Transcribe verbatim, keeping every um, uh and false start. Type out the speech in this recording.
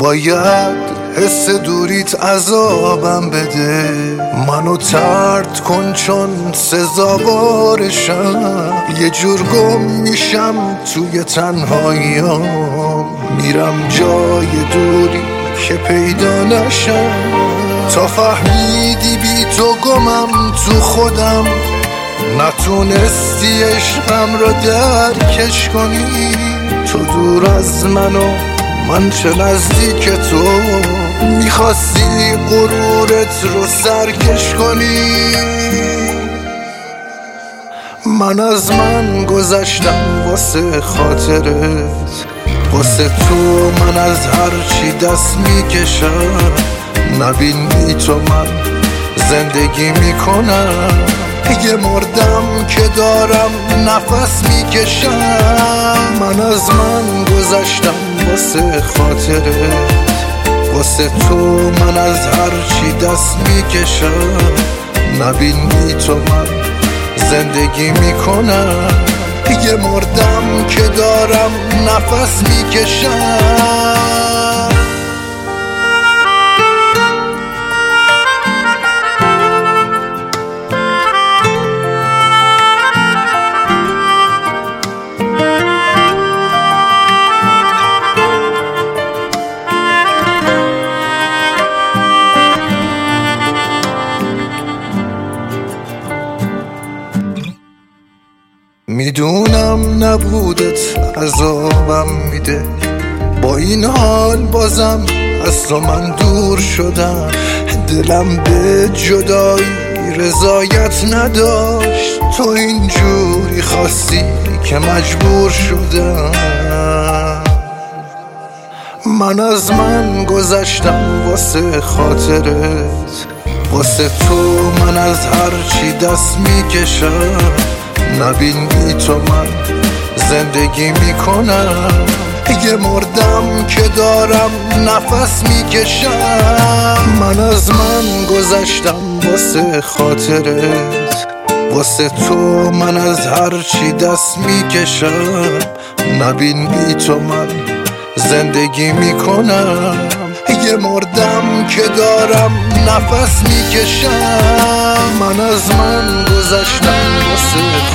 باید حس دوریت عذابم بده، منو طرد کن چون سزاوارشم. یه جور گم میشم توی تنهاییام، میرم جای دوری که پیدا نشم. تا فهمیدی بی تو گمم تو خودم، نتونستی عشقم رو درکش کنی. تو دور از منو من چه نزدیک تو، میخواستی غرورت رو سرکش کنی. من از من گذشتم واسه خاطرت، واسه تو من از هر چی دست میکشم. نبین بی تو من زندگی میکنم، یه مردم که دارم نفس میکشم. من از من گذشتم واسه خاطرت، واسه تو من از هر چی دست میکشم. نبین بی تو من زندگی میکنم، یه مردم که دارم نفس میکشم. میدونم نبودت عذابم میده، با این حال بازم از تو من دور شدم. دلم به جدایی رضایت نداشت، تو اینجوری خواستی که مجبور شدم. من از من گذشتم واسه خاطرت، واسه تو من از هر چی دست میکشم. نبین بی تو من زندگی میکنم، یه مردم که دارم نفس میکشم. من از من گذشتم واسه خاطرت، واسه تو من از هر چی دست میکشم. نبین بی تو من زندگی میکنم، یه مردم که دارم نفس میکشم. من از من گذشتم واسه